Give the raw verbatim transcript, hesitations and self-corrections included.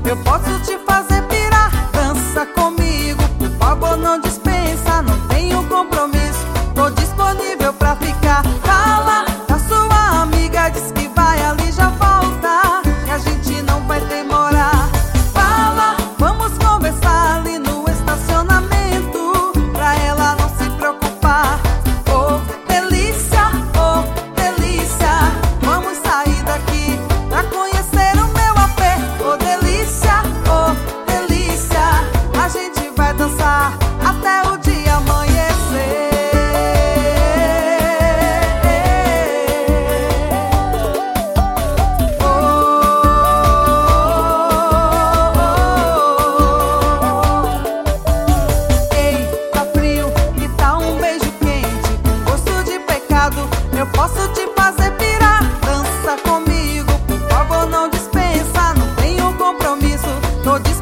eu posso te fazer pirar. Dança comigo, por favor, não dispensa. Não tenho compromisso, tô disponível pra ficar. Fala da sua amiga, diz que vai ali já volta, que a gente não vai demorar. Fala, vamos conversar ali no estacionamento, pra ela não se preocupar. Oh, delícia, oh, delícia, vamos sair daqui pra conhecer o meu apê. Oh, delícia, oh, delícia, a gente vai dançar até o dia amanhecer. Oh, ei, tá frio e tá um beijo quente com gosto de pecado, eu posso te fazer pirar. Dança comigo, por favor, não dispensa. Não tenho compromisso, tô disponível